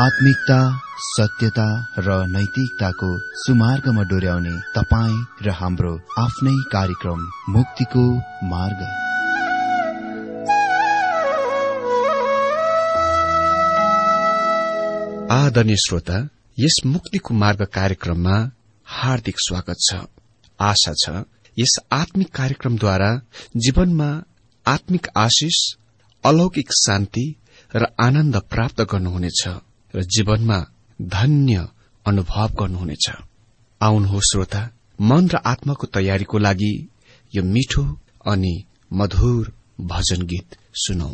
आत्मिकता, सत्यता र नैतिकताको सुमार्गमा डोर्याउने तपाईँ र हाम्रो आफ्नै कार्यक्रम मुक्तिको मार्ग। आदरणीय श्रोता, यस मुक्तिको मार्ग कार्यक्रममा हार्दिक स्वागत छ। आशा छ यस आत्मिक कार्यक्रमद्वारा जीवनमा आत्मिक आशिष, अलौकिक शान्ति र आनन्द प्राप्त गर्नुहुनेछ र जीवनमा धन्य अनुभव गर्नुहुनेछ। आउनुहोस् श्रोता, मन र आत्माको तयारीको लागि यो मिठो अनि मधुर भजन गीत सुनौ।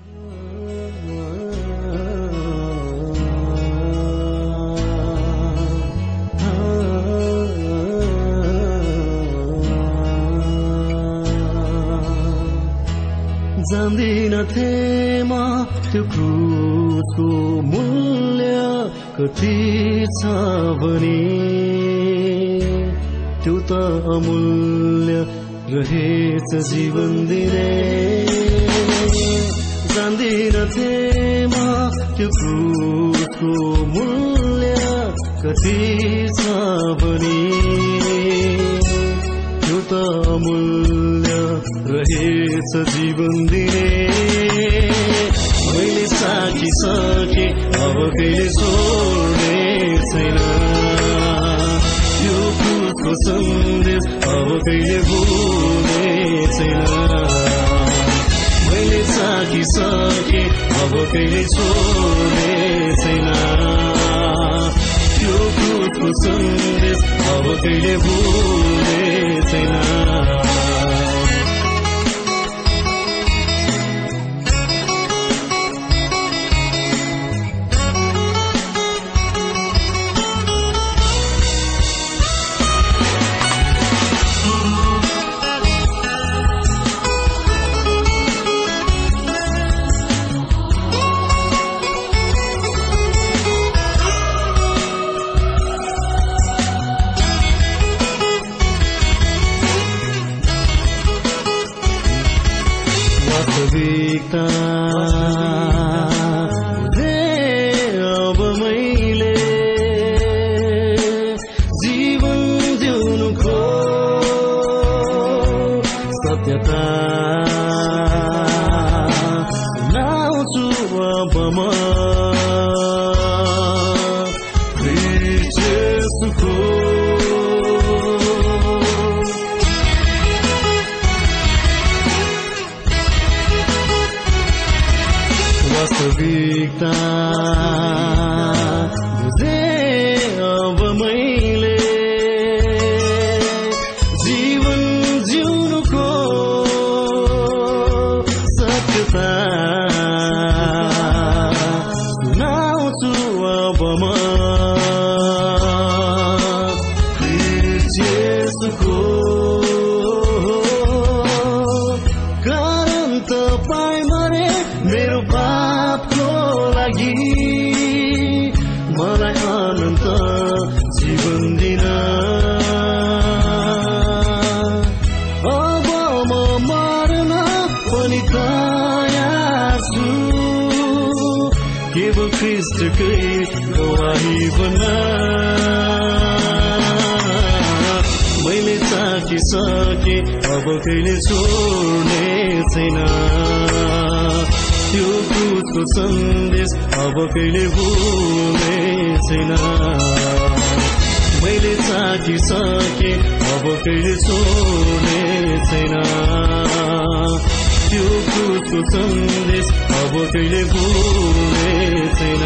जान्दिनथे म त्यो क्रुसको मूल्य कति छ भने, त्यो त अमूल्य रहेछ जीवन दिने। जान्दिनथे म त्यो क्रुसको मूल्य कति छ भने, त्यो त अमूल्य रहेछ जीवन दिने। मैले साकिसके अब कहिले छोड्ने छैन, यो क्रुसको सन्देश अब कहिले भुल्ने छैन। मैले साकिसके अब कहिले छोड्ने छैन, यो क्रुसको सन्देश अब कहिले भुल्ने छैन। अब मैले जीवन जिउनुको सत्यता लाउँछु अब म ख्रीष्टको। वास्तविकता बुझे अब मैले जीवन जिउनुको सत्यता सुनाउँछु अब म ख्रीष्टको। कारण तपाईँ मरे मेरो पापको लागि, मलाई अनन्त जीवन दिन। अब म मर्न पनि तयार छु, केवल ख्रीष्टकै गवाही बन्न। मैले साकिसके अब कहिले छोड्ने छैन, त्यो क्रुसको सन्देश अब कहिले भुल्ने छैन। मैले साकिसके अब कहिले छोड्ने छैन, त्यो क्रुसको सन्देश अब कहिले भुल्ने छैन।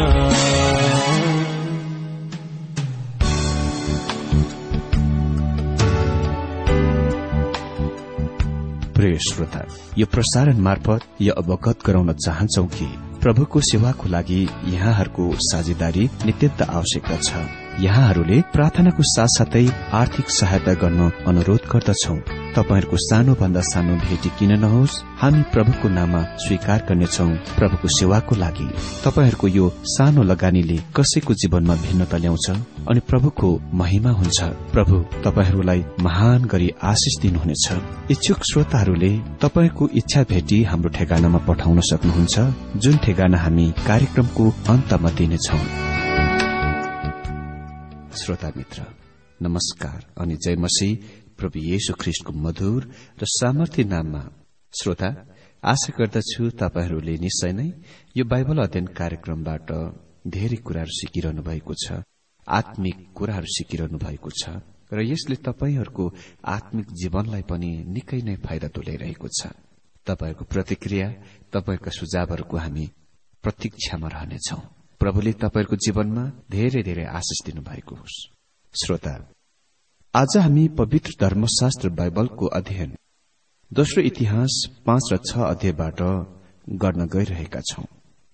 प्रिय श्रोता, यो प्रसारण मार्फत यो अवगत गराउन चाहन्छौ कि प्रभुको सेवाको लागि यहाँहरूको साझेदारी नित्यन्त आवश्यकता छ। यहाँहरूले प्रार्थनाको साथसाथै आर्थिक सहायता गर्न अनुरोध गर्दछौ। तपाईहरुको सानोभन्दा सानो भेटी किन नहोस्, हामी प्रभुको नाममा स्वीकार गर्नेछौं प्रभुको सेवाको लागि। तपाईहरुको यो सानो लगानीले कसैको जीवनमा भिन्नता ल्याउँछ अनि प्रभुको महिमा हुन्छ। प्रभु तपाईहरुलाई महान गरी आशिष दिनुहुनेछ। इच्छुक श्रोताहरूले तपाईको इच्छा भेटी हाम्रो ठेगानामा पठाउन सक्नुहुन्छ, जुन ठेगाना हामी कार्यक्रमको अन्तमा दिनेछौं। श्रोता मित्र नमस्कार अनि जय मसीह प्रभु येशू ख्रीष्टको मधुर र सामर्थ्य नाममा। श्रोता, आशा गर्दछु तपाईहरूले निश्चय नै यो बाइबल अध्ययन कार्यक्रमबाट धेरै कुराहरू सिकिरहनु भएको छ, आत्मिक कुराहरू सिकिरहनु भएको छ र यसले तपाईहरूको आत्मिक जीवनलाई पनि निकै नै फाइदा तुल्याइरहेको छ। तपाईहरूको प्रतिक्रिया, तपाईहरूका सुझावहरूको हामी प्रतीक्षामा रहनेछौं। प्रभुले तपाईहरूको जीवनमा धेरै धेरै आशिष दिनुभएको होस्। श्रोता, आज हामी पवित्र धर्मशास्त्र बाइबलको अध्ययन दोस्रो इतिहास 5 र 6 अध्यायबाट गर्न गइरहेका छौं।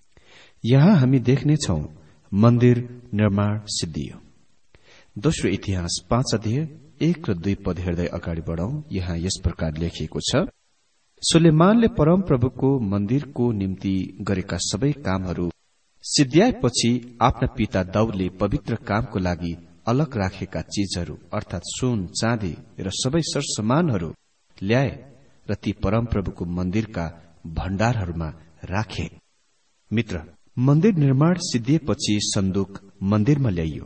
यहाँ हामी देख्नेछौं मन्दिर निर्माण सिद्धियो। दोस्रो इतिहास 5 अध्याय 1 र 2 पद हेर्दै अगाडि बढौं। यहाँ यस प्रकार लेखिएको छ, सुलेमानले परमप्रभुको मन्दिरको निम्ति गरेका सबै कामहरू सिद्ध्याएपछि आफ्ना पिता दाउदले पवित्र कामको लागि अलग राखेका चीजहरू अर्थात सुन, चाँदी र सबै सरसामानहरू ल्याए र ती परमप्रभुको मन्दिरका भण्डारहरूमा राखे। मित्र, मन्दिर निर्माण सिद्धिएपछि सन्दुक मन्दिरमा ल्याइयो।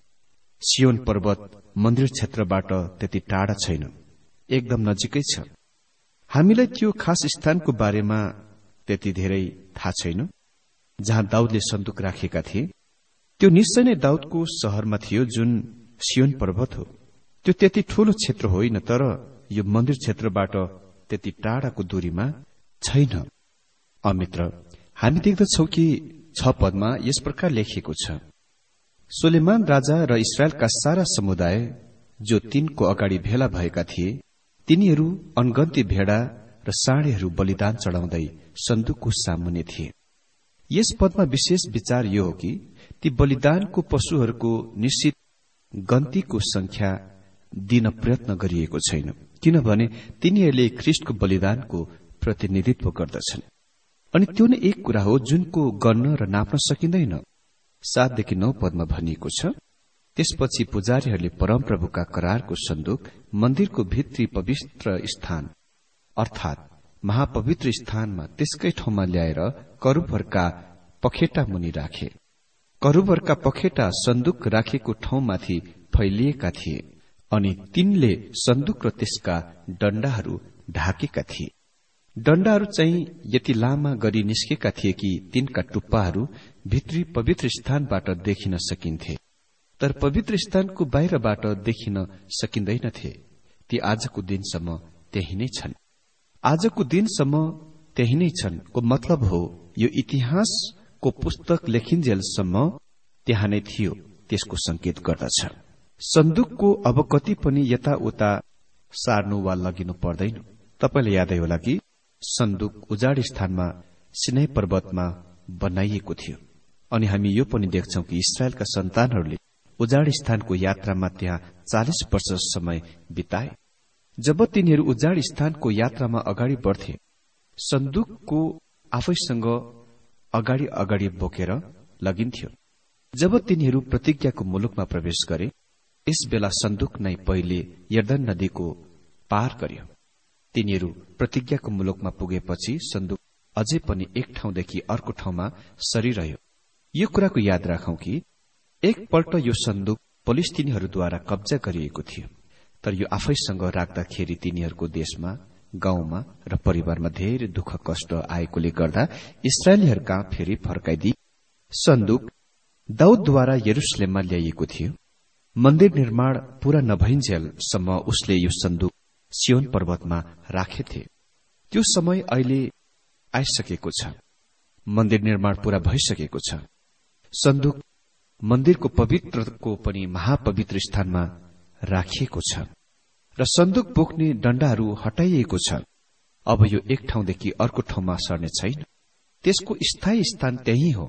सियोन पर्वत मन्दिर क्षेत्रबाट त्यति टाढा छैन, एकदम नजिकै छ। हामीलाई त्यो खास स्थानको बारेमा त्यति धेरै थाहा छैन जहाँ दाउदले सन्दुक राखेका थिए। त्यो निश्चय नै दाउदको शहरमा थियो, जुन सियोन पर्वत हो। त्यो त्यति ठूलो क्षेत्र होइन, तर यो मन्दिर क्षेत्रबाट त्यति टाढाको दूरीमा छैन। अमित्र, हामी देख्दछौं कि 6 पदमा यस प्रकार लेखिएको छ, सुलेमान राजा र इस्राएलका सारा समुदाय जो तिनको अगाडि भेला भएका थिए, तिनीहरू अनगन्ती भेडा र साँडेहरू बलिदान चढाउँदै सन्दुकको सामुन्ने थिए। यस पदमा विशेष विचार यो हो कि ती बलिदानको पशुहरूको निश्चित गन्तीको संख्या दिन प्रयत्न गरिएको छैन, किनभने तिनीहरूले ख्रीष्टको बलिदानको प्रतिनिधित्व गर्दछन्। अनि त्यो नै एक कुरा हो जुनको गर्न र नाप्न सकिँदैन। 7 देखि 9 पदमा भनिएको छ, त्यसपछि पुजारीहरूले परमप्रभुका करारको सन्दुक मन्दिरको भित्री पवित्र स्थान अर्थात महापवित्र स्थानमा त्यसकै ठाउँमा ल्याएर करूबहरूका पखेटा मुनि राखे। करूबहरूका पखेटा सन्दुक राखेको ठाउँमाथि फैलिएका थिए अनि तिनले सन्दुक र त्यसका डण्डाहरू ढाकेका थिए। डण्डाहरू चाहिँ यति लामा गरी निस्केका थिए कि तिनका टुप्पाहरू भित्री पवित्र स्थानबाट देखिन सकिन्थे, तर पवित्र स्थानको बाहिरबाट देखिन सकिँदैनथे। ती आजको दिनसम्म त्यही नै छन्। आजको दिनसम्म त्यही नै छन् को मतलब हो यो इतिहासको पुस्तक लेखिन्जेलसम्म त्यहाँ नै थियो, त्यसको संकेत गर्दछ। सन्दुकको अब कति पनि यताउता सार्नु वा लगिनु पर्दैन। तपाईलाई यादै होला कि सन्दुक उजाड स्थानमा सिनाई पर्वतमा बनाइएको थियो अनि हामी यो पनि देख्छौं कि इस्राएलका सन्तानहरूले उजाड स्थानको यात्रामा त्यहाँ 40 वर्ष समय बिताए। जब तिनीहरू उजाड स्थानको यात्रामा अगाडि बढ्थे, सन्दुकको आफैसँग अगाडि अगाडि बोकेर लगिन्थ्यो। जब तिनीहरू प्रतिज्ञाको मुलुकमा प्रवेश गरे, यस बेला सन्दुक नै पहिले यर्दन नदीको पार गर्यो। तिनीहरू प्रतिज्ञाको मुलुकमा पुगेपछि सन्दुक अझै पनि एक ठाउँदेखि अर्को ठाउँमा सरिरह्यो। यो कुराको याद राखौं कि एकपल्ट यो सन्दुक पलिस्तीनीहरूद्वारा कब्जा गरिएको थियो, तर यो आफैसँग राख्दाखेरि तिनीहरूको देशमा, गाउँमा र परिवारमा धेरै दुःख कष्ट आएकोले गर्दा इस्राएलीहरूका फेरि फर्काइदिए। सन्दुक दाउदद्वारा यरुशलेममा ल्याइएको थियो। मन्दिर निर्माण पूरा नभइन्जेलसम्म उसले यो सन्दुक सियोन पर्वतमा राखेथे। त्यो समय अहिले आइसकेको छ। मन्दिर निर्माण पूरा भइसकेको छ। सन्दुक मन्दिरको पवित्रको पनि महापवित्र स्थानमा राखिएको छ र सन्दुक बोक्ने डण्डाहरू हटाइएको छ। अब यो एक ठाउँदेखि अर्को ठाउँमा सर्ने छैन। त्यसको स्थायी स्थान त्यही हो।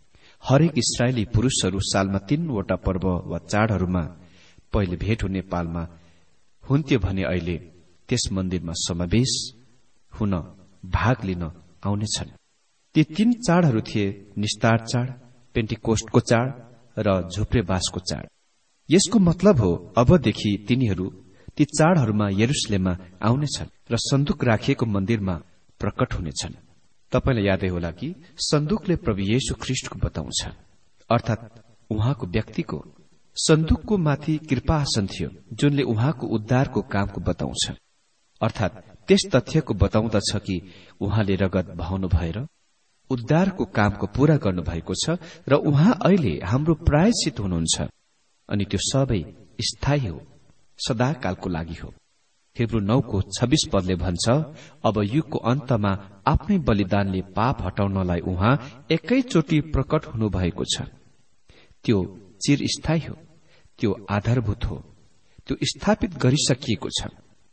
हरेक इस्राएली पुरूषहरू सालमा 3 वटा पर्व वा चाडहरूमा पहिले भेट हुने पालमा हुन्थ्यो भने अहिले त्यस मन्दिरमा समावेश हुन भाग लिन आउनेछन्। ती 3 चाडहरू थिए निस्तार चाड, पेन्टिकोस्टको चाड र झुप्रे बाँसको चाड। यसको मतलब हो अबदेखि तिनीहरू ती चाडहरूमा यरुशलेममा आउनेछन् र सन्दुक राखिएको मन्दिरमा प्रकट हुनेछन्। तपाईलाई यादै होला कि सन्दुकले प्रभु येशू ख्रीष्टको बताउँछ, अर्थात उहाँको व्यक्तिको। सन्दुकको माथि कृपासन थियो जुनले उहाँको उद्धारको कामको बताउँछ, अर्थात त्यस तथ्यको बताउँदछ कि उहाँले रगत बहाउनु भएर उद्धारको कामको पूरा गर्नुभएको छ र उहाँ अहिले हाम्रो प्रायश्चित हुनुहुन्छ अनि त्यो सबै स्थायी हो, सदाकालको लागि हो। हिब्रू 9:26 पदले भन्छ, अब युगको अन्तमा आफ्नै बलिदानले पाप हटाउनलाई उहाँ एकैचोटि प्रकट हुनुभएको छ। त्यो चिरस्थायी हो, त्यो आधारभूत हो, त्यो स्थापित गरिसकिएको छ।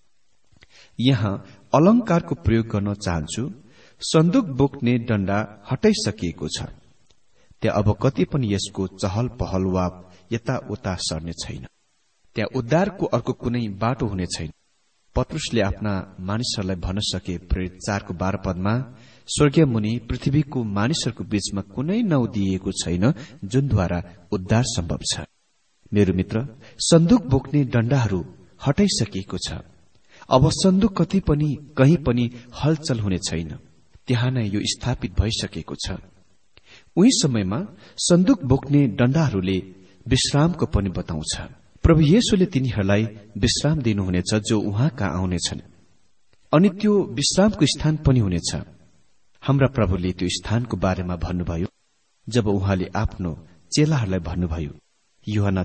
यहाँ अलंकारको प्रयोग गर्न चाहन्छु। सन्दुक बोक्ने डण्डा हटाइसकिएको छ। त्यहाँ अब कति पनि यसको चहल पहल वा यताउता सर्ने छैन। त्यहाँ उद्धारको अर्को कुनै बाटो हुने छैन। पत्रुसले आफ्ना मानिसहरूलाई भन्न सके प्रेरित 4:12 पदमा, स्वर्गीय मुनि पृथ्वीको मानिसहरूको बीचमा कुनै नाउँ दिइएको छैन जुनद्वारा उद्धार सम्भव छ। मेरो मित्र, सन्दुक बोक्ने डण्डाहरू हटाइसकिएको छ। अब सन्दुक कति पनि कहीँ पनि हलचल हुने छैन। त्यहाँ नै यो स्थापित भइसकेको छ। उही समयमा सन्दुक बोक्ने डण्डाहरूले विश्रामको पनि बताउँछ। प्रभु येशूले तिनीहरूलाई विश्राम दिनुहुनेछ जो उहाँ कहाँ आउनेछन्, अनि त्यो विश्रामको स्थान पनि हुनेछ। हाम्रा प्रभुले त्यो स्थानको बारेमा भन्नुभयो जब उहाँले आफ्नो चेलाहरूलाई भन्नुभयो यूहन्ना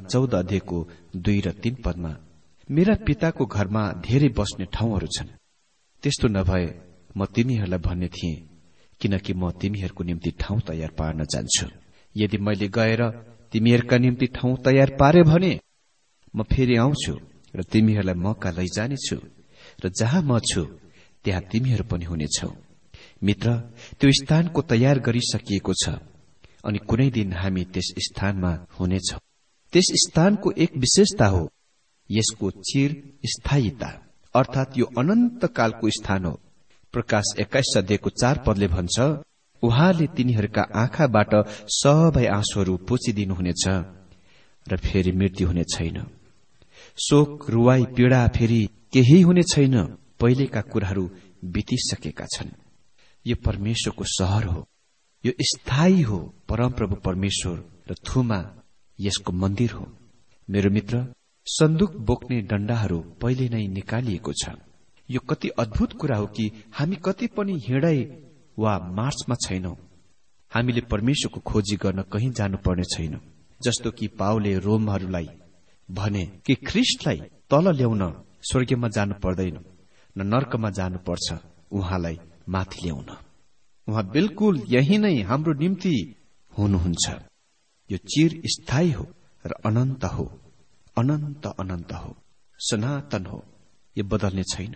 14:2 र 3 पदमा, मेरा पिताको घरमा धेरै बस्ने ठाउँहरू छन्। त्यस्तो नभए म तिमीहरूलाई भन्ने थिएँ, किनकि म तिमीहरूको निम्ति ठाउँ तयार पार्न जान्छु। यदि मैले गएर तिमीहरूका निम्ति ठाउँ तयार पारे भने म फेरि आउँछु र तिमीहरूलाई मका लैजानेछु र जहाँ म छु त्यहाँ तिमीहरू पनि हुनेछौ। मित्र, त्यो स्थानको तयार गरिसकिएको छ अनि कुनै दिन हामी त्यस स्थानमा हुनेछौं। त्यस स्थानको एक विशेषता हो यसको चिर स्थायीता, अर्थात यो अनन्तकालको स्थान हो। प्रकाश 21:4 पदले भन्छ, उहाँले तिनीहरूका आँखाबाट सबै आँसुहरू पोछिदिनुहुनेछ र फेरि मृत्यु हुने छैन। शोक, रुवाई, पीड़ा फेरि केही हुने छैन। पहिलेका कुराहरू बितिसकेका छन्। यो परमेश्वरको शहर हो, यो स्थायी हो। परमप्रभु परमेश्वर र थुमा यसको मन्दिर हो। मेरो मित्र, सन्दुक बोक्ने डण्डाहरू पहिले नै निकालिएको छ। यो कति अद्भुत कुरा हो कि हामी कति पनि हिँडाइ वा मार्चमा छैनौं। हामीले परमेश्वरको खोजी गर्न कहीँ जानुपर्ने छैन। जस्तो कि पावलले रोमहरूलाई भने कि ख्रीष्टलाई तल ल्याउन स्वर्गमा जानु पर्दैन, न नर्कमा जानुपर्छ उहाँलाई माथि ल्याउन। उहाँ बिल्कुल यही नै हाम्रो निम्ति हुनुहुन्छ। यो चिर स्थायी हो र अनन्त हो, अनन्त अनन्त हो, सनातन हो। यो बदल्ने छैन।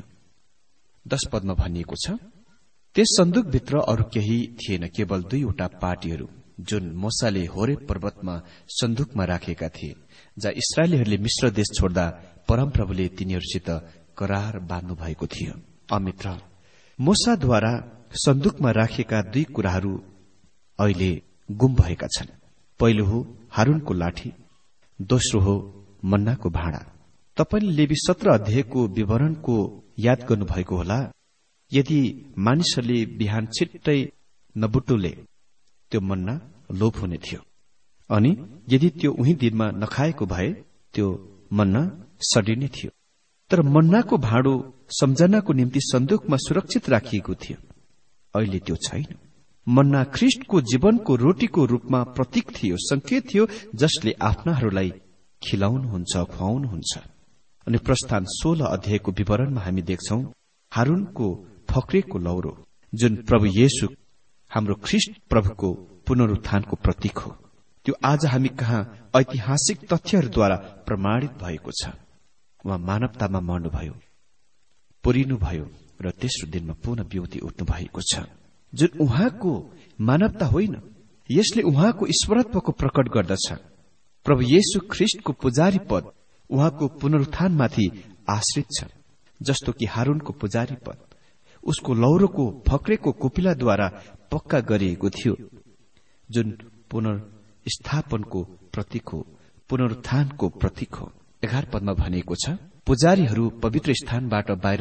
10 पदमा भनिएको छ, त्यस सन्दुकभित्र अरू केही थिएन, केवल 2वटा पाटीहरू जुन मोसाले होरेब पर्वतमा सन्दुकमा राखेका थिए, जहाँ इस्राएलीहरूले मिश्र देश छोड्दा परमप्रभुले तिनीहरूसित करार बाँध्नु भएको थियो। अमित्र, मोसाद्वारा सन्दुकमा राखिएका 2 कुराहरू अहिले गुम भएका छन्। पहिलो हो हारूनको लाठी, दोस्रो हो मन्नाको भाँडा। तपाईले लेवी 17 अध्यायको विवरणको याद गर्नुभएको होला। यदि मानिसहरूले बिहान छिट्टै नबुटुले त्यो मन्ना लोप हुने थियो, अनि यदि त्यो उही दिनमा नखाएको भए त्यो मन्ना सडिने थियो। तर मन्नाको भाँडो सम्झनाको निम्ति सन्दुकमा सुरक्षित राखिएको थियो। अहिले त्यो छैन। मन्ना ख्रीष्टको जीवनको रोटीको रूपमा प्रतीक थियो, संकेत थियो, जसले आफ्नाहरूलाई खिलाउनुहुन्छ, खुवाउनुहुन्छ। अनि प्रस्थान 16 अध्यायको विवरणमा हामी देख्छौं हारूनको फक्रेको लौरो, जुन प्रभु येशू हाम्रो ख्रीष्ट प्रभुको पुनरुत्थानको प्रतीक हो। त्यो आज हामी कहाँ ऐतिहासिक तथ्यहरूद्वारा प्रमाणित भएको छ। उहाँ मानवतामा मर्नुभयो, पुरिनुभयो र तेस्रो दिनमा पुनः बिउती उठ्नु भएको छ, जुन उहाँको मानवता होइन, यसले उहाँको ईश्वरत्वको प्रकट गर्दछ। प्रभु येशू ख्रीष्टको पुजारी पद उहाँको पुनरुत्थानमाथि आश्रित छ। जस्तो कि हारूनको पुजारी पद उसको लौरोको फक्रेको कुपिलाद्वारा पक्का गरिएको थियो, जुन पुनर्स्थापनको प्रतीक हो, पुनरुत्थानको प्रतीक हो। 11 पदमा भनिएको छ, पुजारीहरू पवित्र स्थानबाट बाहिर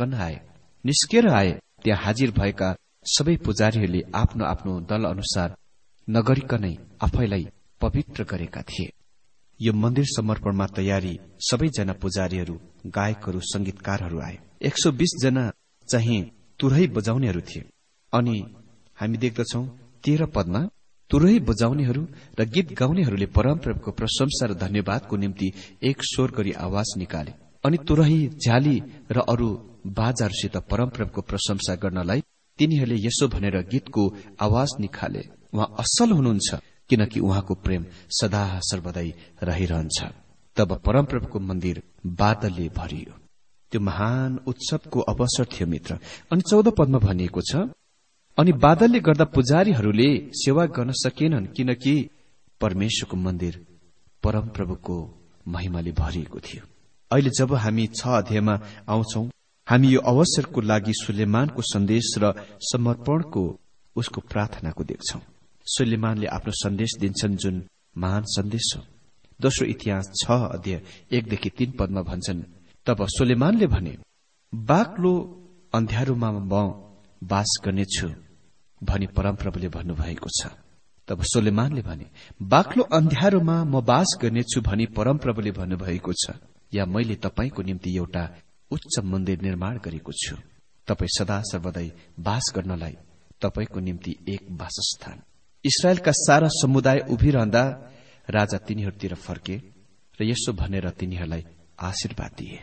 निस्केर आए। त्यहाँ हाजिर भएका सबै पुजारीहरूले आफ्नो आफ्नो दल अनुसार नगरिकनै आफैलाई पवित्र गरेका थिए। यो मन्दिर समर्पणमा तयारी सबैजना पुजारीहरू, गायकहरू, संगीतकारहरू आए। 120 जना चाहिँ तुरही बजाउनेहरू थिए। अनि हामी देख्दछौ 13 पदमा तुरही बजाउनेहरू र गीत गाउनेहरूले परमप्रभुको प्रशंसा र धन्यवादको निम्ति एक स्वर गरी आवाज निकाले। अनि तुरही, झ्याली र अरू बाजाहरूसित परमप्रभुको प्रशंसा गर्नलाई तिनीहरूले यसो भनेर गीतको आवाज निकाले, उहाँ असल हुनुहुन्छ, किनकि उहाँको प्रेम सदा सर्वदै रहिरहन्छ। तब परमप्रभुको मन्दिर बादलले भरियो। त्यो महान उत्सवको अवसर थियो मित्र। अनि 14 पदमा भनिएको छ, अनि बादलले गर्दा पुजारीहरूले सेवा गर्न सकेनन्, किनकि परमेश्वरको मन्दिर परमप्रभुको महिमाले भरिएको थियो। अहिले जब हामी 6 अध्यायमा आउँछौं, हामी यो अवसरको लागि सुलेमानको सन्देश र समर्पणको उसको प्रार्थनाको देख्छौं। सुलेमानले आफ्नो सन्देश दिन्छन्, जुन महान सन्देश हो। दोस्रो इतिहास 6 अध्याय 1देखि 3 पदमा भन्छन्, तब सुलेमानले भने, बाक्लो अन्ध्यारोमा म बास गर्नेछु भनी परमप्रभुले भन्नुभएको छ। तब सुलेमानले भने, बाक्लो अन्ध्यारोमा म बास गर्नेछु भनी परमप्रभुले भन्नुभएको छ, या मैले तपाईको निम्ति एउटा उच्च मन्दिर निर्माण गरेको छु, तपाई सदा सर्वदै बास गर्नलाई तपाईको निम्ति एक वासस्थान। इस्राएलका सारा समुदाय उभिरहँदा राजा तिनीहरूतिर फर्के र यसो भनेर तिनीहरूलाई आशीर्वाद दिए।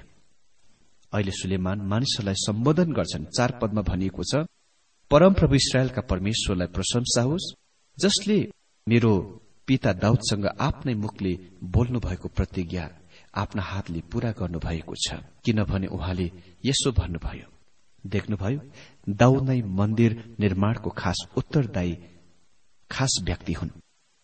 अहिले सुलेमान मानिसहरूलाई सम्बोधन गर्छन्। 4 पदमा भनिएको छ, परमप्रभु इस्राएलका परमेश्वरलाई प्रशंसा होस्, जसले मेरो पिता दाउदसँग आफ्नै मुखले बोल्नु भएको प्रतिज्ञा आफ्ना हातले पूरा गर्नुभएको छ, किनभने उहाँले यसो भन्नुभयो। देख्नुभयो, दाउद नै मन्दिर निर्माणको खास उत्तरदायी खास व्यक्ति हुन्।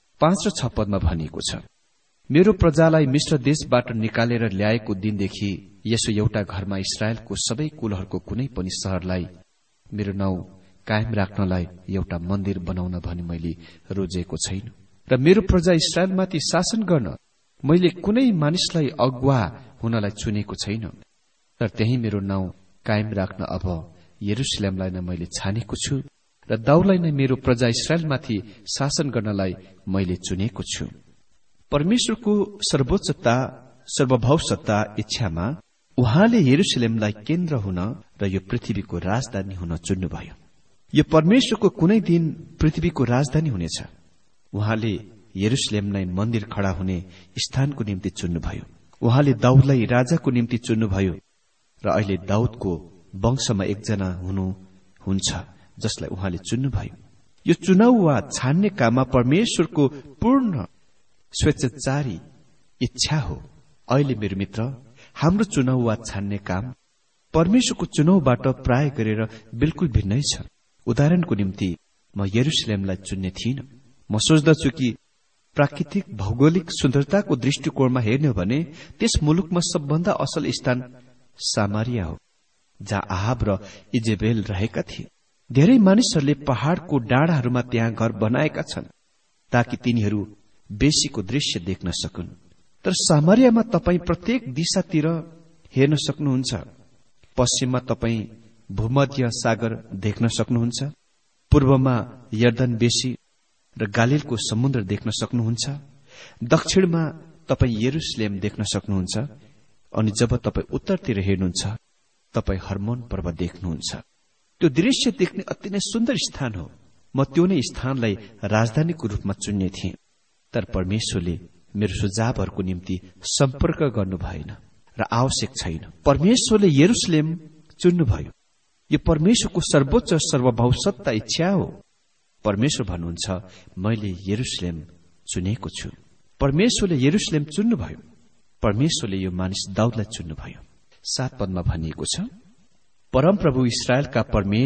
5 र 6 पदमा भनिएको छ, मेरो प्रजालाई मिश्र देशबाट निकालेर ल्याएको दिनदेखि यसो एउटा घरमा इस्राएलको सबै कुलहरूको कुनै पनि शहरलाई मेरो नाउँ कायम राख्नलाई एउटा मन्दिर बनाउन भनी मैले रोजेको छैन, र मेरो प्रजा इस्राएलमाथि शासन गर्न मैले कुनै मानिसलाई अगुवा हुनलाई चुनेको छैन, तर त्यही मेरो नाउँ कायम राख्न अब यरुशलेमलाई नै मैले छानेको छु, र दाउदलाई नै मेरो प्रजा इस्राएलमाथि शासन गर्नलाई मैले चुनेको छु। परमेश्वरको सर्वोच्चता, सर्वभौसत्ता इच्छामा उहाँले यरुशलेमलाई केन्द्र हुन र यो पृथ्वीको राजधानी हुन चुन्नुभयो। यो परमेश्वरको कुनै दिन पृथ्वीको राजधानी हुनेछ। उहाँले यरुशलेम नै मन्दिर खड़ा हुने स्थानको निम्ति चुन्नुभयो। उहाँले दाउदलाई राजाको निम्ति चुन्नुभयो, र अहिले दाउदको वंशमा एकजना हुनुहुन्छ जसलाई उहाँले चुन्नुभयो। यो चुनाव वा छान्ने काममा परमेश्वरको पूर्ण स्वेच्छाचारी इच्छा हो। अहिले मेरो मित्र, हाम्रो चुनाव वा छान्ने काम परमेश्वरको चुनावबाट प्राय गरेर बिल्कुल भिन्नै छ। उदाहरणको निम्ति म यरुशलेमलाई चुन्ने थिइन। म सोच्दछु कि प्राकृतिक भौगोलिक सुन्दरताको दृष्टिकोणमा हेर्ने हो भने त्यस मुलुकमा सबभन्दा असल स्थान सामारिया हो, जहाँ आहाब र इजेबेल रहेका थिए। धेरै मानिसहरूले पहाड़को डाँडाहरूमा त्यहाँ घर बनाएका छन् ताकि तिनीहरू बेसीको दृश्य देख्न सकुन्। तर सामारियामा तपाई प्रत्येक दिशातिर हेर्न सक्नुहुन्छ। पश्चिममा तपाई भूमध्य सागर देख्न सक्नुहुन्छ, पूर्वमा यर्दन बेसी र गालिलको समुद्र देख्न सक्नुहुन्छ, दक्षिणमा तपाई यरुशलेम देख्न सक्नुहुन्छ, अनि जब तपाई उत्तरतिर हेर्नुहुन्छ तपाई हर्मोन पर्वत देख्नुहुन्छ। त्यो दृश्य देख्ने अति नै सुन्दर स्थान हो। म त्यो नै स्थानलाई राजधानीको रूपमा चुन्ने थिएँ, तर परमेश्वरले मेरो सुझावहरूको निम्ति सम्पर्क गर्नु भएन र आवश्यक छैन। परमेश्वरले यरुशलेम चुन्नुभयो। यो परमेश्वरको सर्वोच्च सर्वभौसत्ता इच्छा हो। परमेश्वर भन्नुहुन्छ, मैले यरुशलेम चुनेको छु। परमेश्वरले यरुशलेम चुन्नुभयो। परमेश्वरले यो मानिस दाउदलाई चुन्नुभयो। 7 पदमा भनिएको छ, परमप्रभु इस्राएलका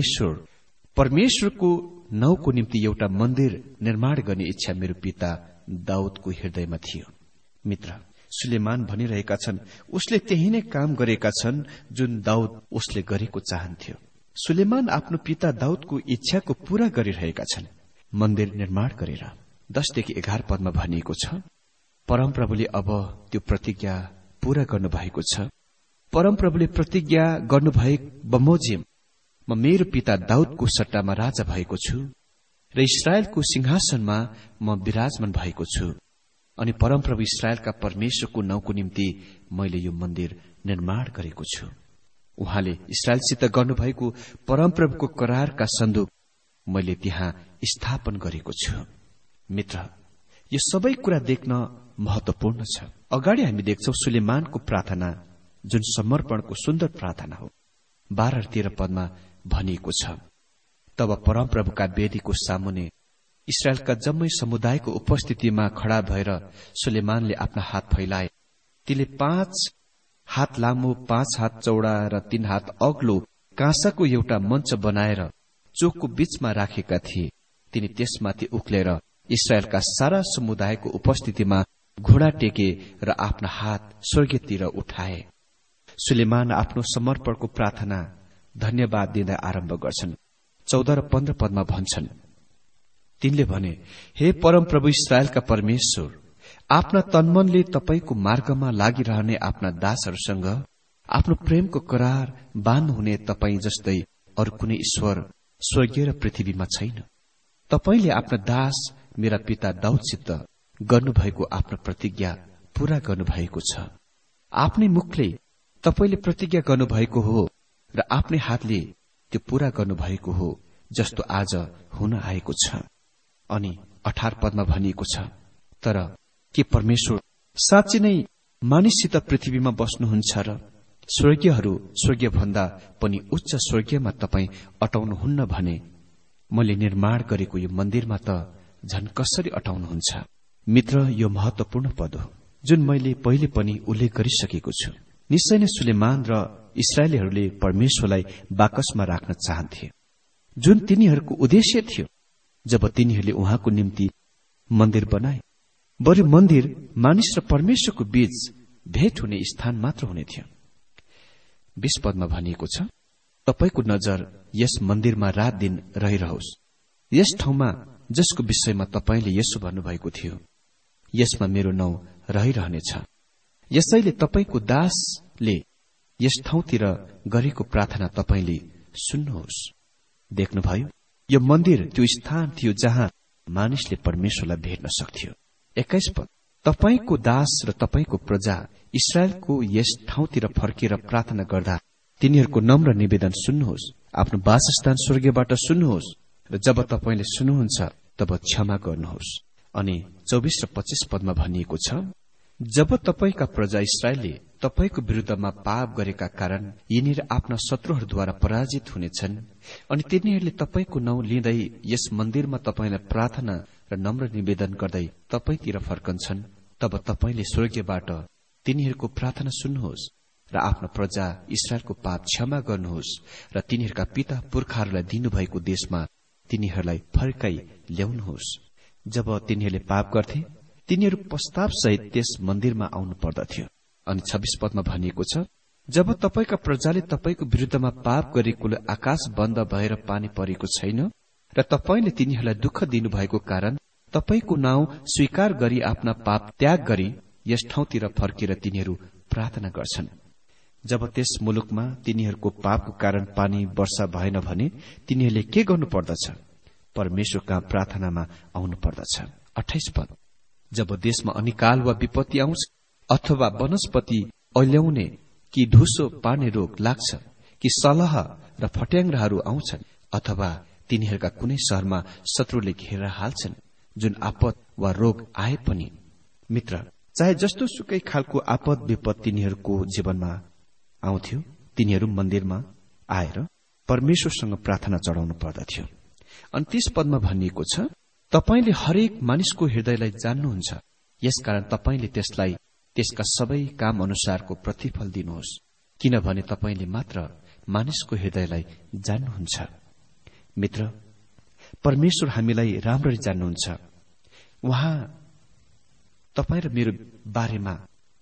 परमेश्वरको नाउँको निम्ति एउटा मन्दिर निर्माण गर्ने इच्छा मेरो पिता दाउदको हृदयमा थियो। मित्र, सुलेमान भनिरहेका छन् उसले त्यही नै काम गरेका छन् जुन दाउद उसले गरेको चाहन्थ्यो। सुलेमान आफ्नो पिता दाउदको इच्छाको पूरा गरिरहेका छन्, मन्दिर निर्माण गरेर। 10देखि 11 पदमा भनिएको छ, परमप्रभुले अब त्यो प्रतिज्ञा पूरा गर्नुभएको छ। परमप्रभुले प्रतिज्ञा गर्नुभए, बमोजिम म मेरो पिता दाउदको सट्टामा राजा भएको छु र इस्राएलको सिंहासनमा म विराजमान भएको छु, अनि परमप्रभु इस्राएलका परमेश्वरको नाउँको निम्ति मैले यो मन्दिर निर्माण गरेको छु। उहाँले इस्राएलसित गर्नुभएको परमप्रभुको करारका सन्दुक मैले त्यहाँ स्थापन गरेको छु। मित्र, यो सबै कुरा देख्न महत्वपूर्ण छ। अगाडि हामी देख्छौं सुलेमानको प्रार्थना, जुन समर्पणको सुन्दर प्रार्थना हो। 12 र 13 पदमा भनिएको छ, तब परमप्रभुका वेदीको सामुने इस्राएलका जम्मै समुदायको उपस्थितिमा खड़ा भएर सुलेमानले आफ्ना हात फैलाए। तिनले 5 हात लामो, 5 हात चौडा र 3 हात अग्लो काँसाको एउटा मञ्च बनाएर चोकको बीचमा राखेका थिए। तिनी त्यसमाथि उक्लेर इस्राएलका सारा समुदायको उपस्थितिमा घोडा टेके र आफ्ना हात स्वर्गतिर उठाए। सुलेमान आफ्नो समर्पणको प्रार्थना धन्यवाद दिँदै आरम्भ गर्छन्। 14 र 15 पदमा भन्छन्, तिनले भने, हे परमप्रभु इस्राएलका परमेश्वर, आफ्ना तनमनले तपाईको मार्गमा लागिरहने आफ्ना दासहरूसँग आफ्नो प्रेमको करार बाँध्नुहुने तपाईं जस्तै अरू कुनै ईश्वर स्वर्गीय र पृथ्वीमा छैन। तपाईले आफ्ना दास मेरा पिता दाउदसित गर्नुभएको आफ्नो प्रतिज्ञा पूरा गर्नुभएको छ। आफ्नै मुखले तपाईले प्रतिज्ञा गर्नुभएको हो र आफ्नै हातले त्यो पूरा गर्नुभएको हो, जस्तो आज हुन आएको छ। अनि 18 पदमा भनिएको छ, तर के परमेश्वर साँच्चै नै मानिससित पृथ्वीमा बस्नुहुन्छ र स्वर्गीयहरू स्वर्गीय भन्दा पनि उच्च स्वर्गीयमा तपाईं अटाउनुहुन्न भने मैले निर्माण गरेको यो मन्दिरमा त झन कसरी अटाउनुहुन्छ। मित्र, यो महत्वपूर्ण पद हो जुन मैले पहिले पनि उल्लेख गरिसकेको छु। निश्चय नै सुलेमान र इस्राएलीहरूले परमेश्वरलाई बाकसमा राख्न चाहन्थे, जुन तिनीहरूको उद्देश्य थियो जब तिनीहरूले उहाँको निम्ति मन्दिर बनाए। बरु मन्दिर मानिस र परमेश्वरको बीच भेट हुने स्थान मात्र हुने थियो। 20 पदमा भनिएको छ, तपाईको नजर यस मन्दिरमा रात दिन रहिरहोस्, यस ठाउँमा जसको विषयमा तपाईले यसो भन्नुभएको थियो, यसमा मेरो नाउँ रहिरहनेछ। यसैले तपाईको दासले यस ठाउँतिर गरेको प्रार्थना तपाईले सुन्नुहोस्। देख्नुभयो, यो मन्दिर त्यो स्थान थियो जहाँ मानिसले परमेश्वरलाई भेट्न सक्थ्यो। 21 पद, तपाईको दास र तपाईको प्रजा इस्राएलको यस ठाउँतिर फर्केर प्रार्थना गर्दा तिनीहरूको नम्र निवेदन सुन्नुहोस्, आफ्नो वासस्थान स्वर्गबाट सुन्नुहोस् र जब तपाईले सुन्नुहुन्छ तब क्षमा गर्नुहोस्। अनि 24 र 25 पदमा भनिएको छ, जब तपाईका प्रजा इस्राएलले तपाईको विरुद्धमा पाप गरेका कारण यिनीहरू आफ्ना शत्रुहरूद्वारा पराजित हुनेछन् अनि तिनीहरूले तपाईको नाउँ लिँदै यस मन्दिरमा तपाईलाई प्रार्थना र नम्र निवेदन गर्दै तपाईतिर फर्कन्छन्, तब तपाईले स्वर्गबाट तिनीहरूको प्रार्थना सुन्नुहोस् र आफ्नो प्रजा इस्राएलको पाप क्षमा गर्नुहोस् र तिनीहरूका पिता पुर्खाहरूलाई दिनुभएको देशमा तिनीहरूलाई फर्काई ल्याउनुहोस्। जब तिनीहरूले पाप गर्थे तिनीहरू पश्चाताप सहित त्यस मन्दिरमा आउनु पर्दथ्यो। अनि 26 पदमा भनिएको छ, जब तपाईका प्रजाले तपाईको विरुद्धमा पाप गरेकोले आकाश बन्द भएर पानी परेको छैन र तपाईले तिनीहरूलाई दुःख दिनुभएको कारण तपाईको नाउँ स्वीकार गरी आफ्ना पाप त्याग गरी यस ठाउँतिर फर्केर तिनीहरू प्रार्थना गर्छन्। जब त्यस मुलुकमा तिनीहरूको पापको कारण पानी वर्षा भएन भने तिनीहरूले के गर्नु पर्दछ? परमेश्वरका प्रार्थनामा आउनु पर्दछ। 28 पद, जब देशमा अनिकाल वा विपत्ति आउँछ अथवा वनस्पति ऐल्याउने कि धुसो पार्ने रोग लाग्छ कि सलह र फट्याङ्ग्राहरू आउँछन् अथवा तिनीहरूका कुनै शहरमा शत्रुले घेरेर हाल्छन्, जुन आपद वा रोग आए पनि, मित्र, चाहे जस्तो सुकै खालको आपद विपद तिनीहरूको जीवनमा आउँथ्यो, तिनीहरू मन्दिरमा आएर परमेश्वरसँग प्रार्थना चढाउनु पर्दथ्यो। अनि 30 पदमा भनिएको छ, तपाईले हरेक मानिसको हृदयलाई जान्नुहुन्छ, यसकारण तपाईले त्यसलाई त्यसका सबै काम अनुसारको प्रतिफल दिनुहोस्, किनभने तपाईले मात्र मानिसको हृदयलाई जान्नुहुन्छ। मित्र, परमेश्वर हामीलाई राम्ररी जान्नुहुन्छ। उहाँ तपाईँ र मेरो बारेमा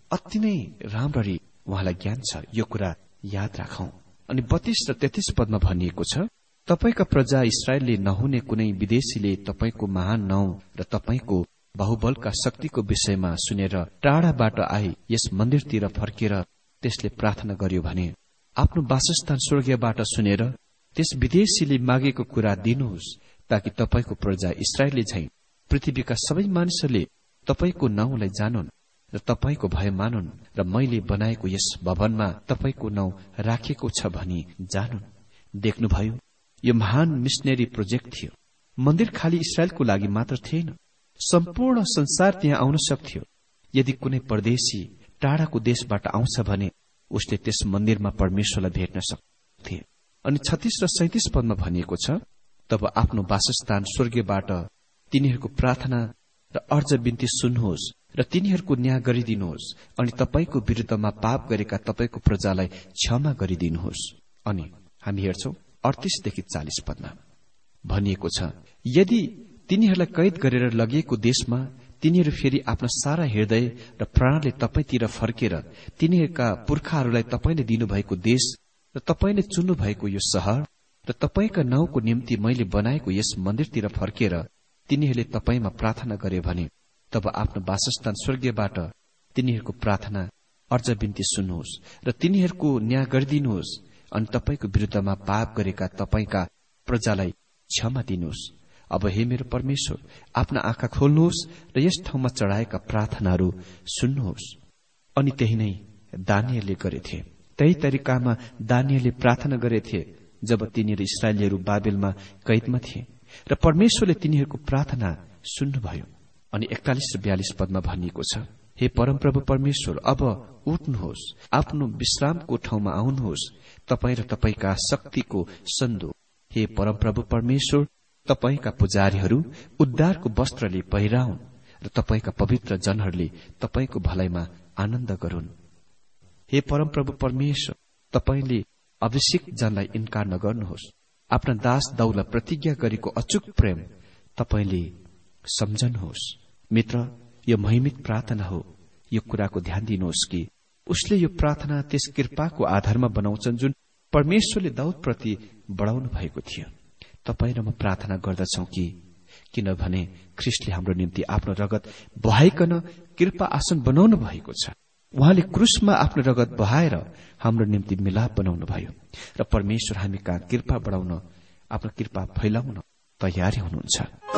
अति नै राम्ररी उहाँलाई ज्ञान छ, यो कुरा याद राखौं। अनि 32 र 33 पदमा भनिएको छ, तपाईका प्रजा इस्राएलले नहुने कुनै विदेशीले तपाईको महान नाउँ र तपाईको बाहुबलका शक्तिको विषयमा सुनेर टाढाबाट आई यस मन्दिरतिर फर्केर त्यसले प्रार्थना गर्यो भने आफ्नो वासस्थान स्वर्गीयबाट सुनेर त्यस विदेशीले मागेको कुरा दिनुहोस्, ताकि तपाईको प्रजा इस्राएलले झैं पृथ्वीका सबै मानिसहरूले तपाईको नाउँलाई जानुन् र तपाईको भय मानुन् र मैले बनाएको यस भवनमा तपाईको नाउँ राखेको छ भनी जानुन्। देख्नुभयो, यो महान मिशनरी प्रोजेक्ट थियो। मन्दिर खाली इस्राएलको लागि मात्र थिएन, सम्पूर्ण संसार त्यहाँ आउन सक्थ्यो। यदि कुनै परदेशी टाढाको देशबाट आउँछ भने उसले त्यस मन्दिरमा परमेश्वरलाई भेट्न सक्थे। अनि 36 र 37 पदमा भनिएको छ, तब आफ्नो वासस्थान स्वर्गीयबाट तिनीहरूको प्रार्थना र अर्ज बिन्ती सुन्नुहोस् र तिनीहरूको न्याय गरिदिनुहोस् अनि तपाईको विरुद्धमा पाप गरेका तपाईको प्रजालाई क्षमा गरिदिनुहोस्। अनि हामी हेर्छौं 38 देखि 40 पदमा भनिएको छ, यदि तिनीहरूलाई कैद गरेर लगिएको देशमा तिनीहरू फेरि आफ्नो सारा हृदय र प्राणले तपाईतिर फर्केर तिनीहरूका पुर्खाहरूलाई तपाईले दिनुभएको देश र तपाईले चुन्नु भएको यो शहर र तपाईका नाउँको निम्ति मैले बनाएको यस मन्दिरतिर फर्केर तिनीहरूले तपाईमा प्रार्थना गरे भने तब आफ्नो वासस्थान स्वर्गीयबाट तिनीहरूको प्रार्थना अर्ज बिन्ती सुन्नुहोस् र तिनीहरूको न्याय गरिदिनुहोस् अनि तपाईको विरुद्धमा पाप गरेका तपाईका प्रजालाई क्षमा दिनुहोस्। अब हे मेरो परमेश्वर, आफ्ना आँखा खोल्नुहोस् र यस ठाउँमा चढाएका प्रार्थनाहरू सुन्नुहोस्। अनि त्यही नै दानिएलले गरेथे। त्यही तरिकामा दानिएलले प्रार्थना गरेथे जब तिनीहरू इस्राएलीहरू बाबेलमा कैदमा थिए र परमेश्वरले तिनीहरूको प्रार्थना सुन्नुभयो। अनि 41 र 42 पदमा भनिएको छ, हे परमप्रभु परमेश्वर, अब उठ्नुहोस्, आफ्नो विश्रामको ठाउँमा आउनुहोस्, तपाईँ र तपाईका शक्तिको सन्दुक। हे परमप्रभु परमेश्वर, तपाईका पुजारीहरू उद्धारको वस्त्रले पहिराउन् र तपाईका पवित्र जनहरूले तपाईको भलाइमा आनन्द गरून्। हे परमप्रभु परमेश्वर, तपाईले अभिषेक जनलाई इन्कार नगर्नुहोस्। आफ्ना दास दाउला प्रतिज्ञा गरेको अचूक प्रेम तपाईले सम्झनुहोस्। मित्र, यो महिमित प्रार्थना हो। यो कुराको ध्यान दिनुहोस् कि उसले यो प्रार्थना त्यस कृपाको आधारमा बनाउँछन् जुन परमेश्वरले दाउदप्रति बढाउनु भएको थियो। तपाईँ र म प्रार्थना गर्दछौ कि किनभने ख्रीष्टले हाम्रो निम्ति आफ्नो रगत बहाइकन कृपा आसन बनाउनु भएको छ। उहाँले क्रुसमा आफ्नो रगत बहाएर हाम्रो निम्ति मिलाप बनाउनु भयो र परमेश्वर हामी कहाँ कृपा बढाउन, आफ्नो कृपा फैलाउन तयारी हुनुहुन्छ।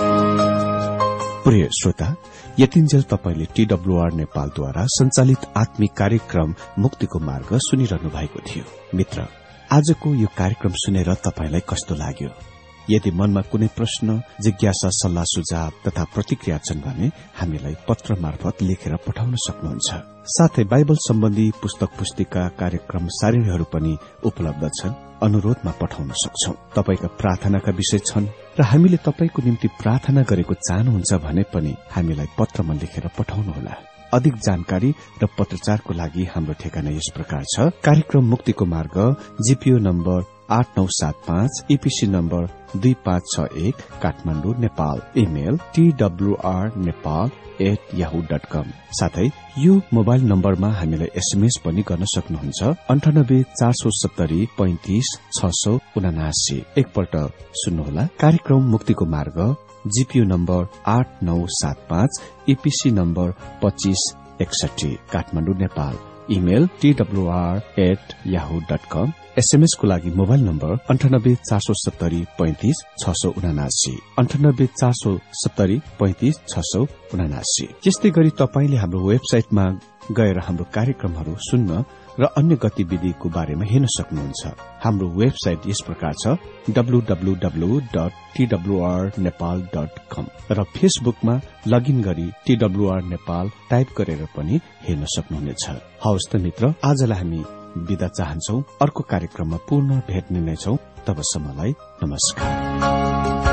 प्रिय श्रोता, यतिन्जेल तपाईले TWR नेपालद्वारा संचालित आत्मिक कार्यक्रम मुक्तिको मार्ग सुनिरहनु भएको थियो। मित्र, आजको यो कार्यक्रम सुनेर तपाईलाई कस्तो लाग्यो? यदि मनमा कुनै प्रश्न, जिज्ञासा, सल्लाह सुझाव तथा प्रतिक्रिया छन् भने हामीलाई पत्र मार्फत लेखेर पठाउन सक्नुहुन्छ। साथै बाइबल सम्बन्धी पुस्तक पुस्तिका, कार्यक्रम सारिणीहरू पनि उपलब्ध छन्, अनुरोधमा पठाउन सक्छौं। तपाईका प्रार्थनाका विषय छन् र हामीले तपाईको निम्ति प्रार्थना गरेको चाहनुहुन्छ भने पनि हामीलाई पत्रमा लेखेर पठाउनुहोला। अधिक जानकारी र पत्रचारको लागि हाम्रो ठेगाना यस प्रकार छ, कार्यक्रम मुक्तिको मार्ग, GPO number 8975, EPC number 2561, Kathmandu, Nepal. Email twrnepal@yahoo.com। साथै यो मोबाइल नम्बरमा हामीलाई एसएमएस पनि गर्न सक्नुहुन्छ, 98 470 35 679। एकपल्ट सुन्नुहोला, कार्यक्रम मुक्तिको मार्ग, GPO number 8975, EPC number 2561, Kathmandu, Nepal. Email twr@yahoo.com। SMS को लागि मोबाइल नम्बर 98 470 35 679, 98 470 35 679। यस्तै गरी तपाईले हाम्रो वेबसाइटमा गएर हाम्रो कार्यक्रमहरू सुन्न र अन्य गतिविधिको बारेमा हेर्न सक्नुहुन्छ। हाम्रो वेबसाइट यस प्रकार छ, www.twrnepal.com र फेसबुकमा लगइन गरी TWR नेपाल टाइप गरेर पनि हेर्न सक्नुहुनेछ। हवस् त मित्र, आजलाई हामी बिदा चाहन्छौ। अर्को कार्यक्रममा पुनः भेट्ने नै छौं। तबसम्मलाई नमस्कार।